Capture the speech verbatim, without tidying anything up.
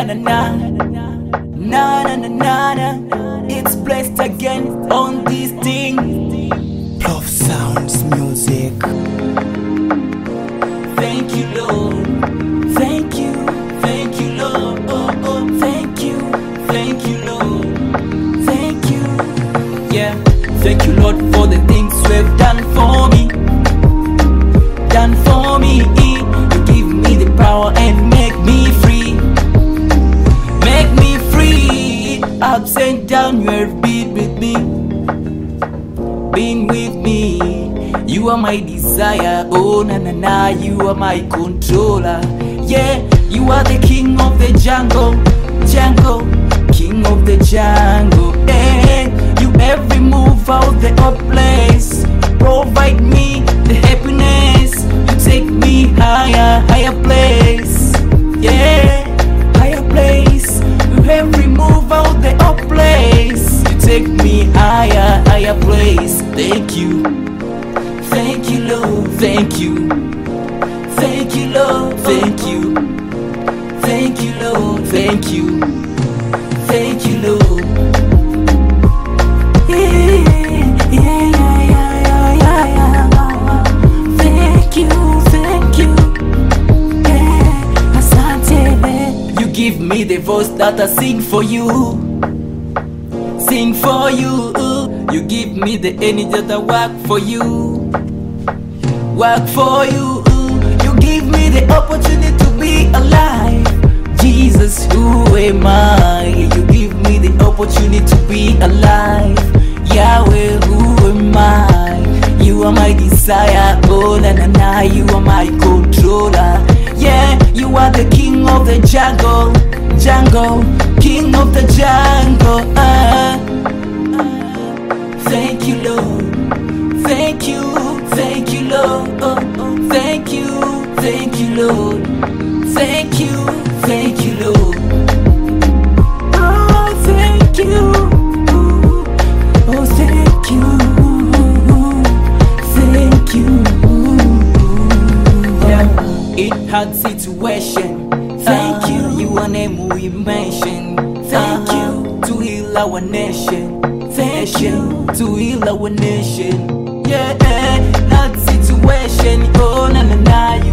na na na na na na na na. It's blessed again on this thing. Love Sounds Music. Thank you, Lord. Thank you, thank you, Lord. Oh, oh, thank you, thank you, Lord. Thank you, yeah. Thank you, Lord, for the things you have done for me. Done for me. You give me the power and make me free. Make me free. Ups and down, you have been with me. Been with me. You are my desire, oh na na na. You are my controller, yeah. You are the king of the jungle, jungle, king of the jungle. And you every move out the up place. Provide me the happiness. You take me higher, higher place, yeah, higher place. You every move out the up place. You take me higher, higher place. Thank you. Thank you, Lord, thank you. Thank you, Lord, thank you. Thank you, Lord, thank you. Thank you, Lord. Yeah, yeah, yeah, yeah, yeah, yeah. Thank you, thank you. Yeah, asante. You give me the voice that I sing for you. Sing for you. You give me the energy that I work for you. Work for you. You give me the opportunity to be alive. Jesus, who am I? You give me the opportunity to be alive. Yahweh, who am I? You are my desire, oh na na na. You are my controller, yeah. You are the king of the jungle, jungle, king of the jungle. uh. Thank you, Lord. Thank you, thank you, Lord. Oh, oh, thank you, thank you, Lord. Thank you, thank you, Lord. Oh, thank you. Oh, thank you. Thank you. Yeah. It hard situation. Thank you. You are name we mention. Thank you to heal our nation. Thank you to heal our nation. Yeah, that situation. Oh na na na.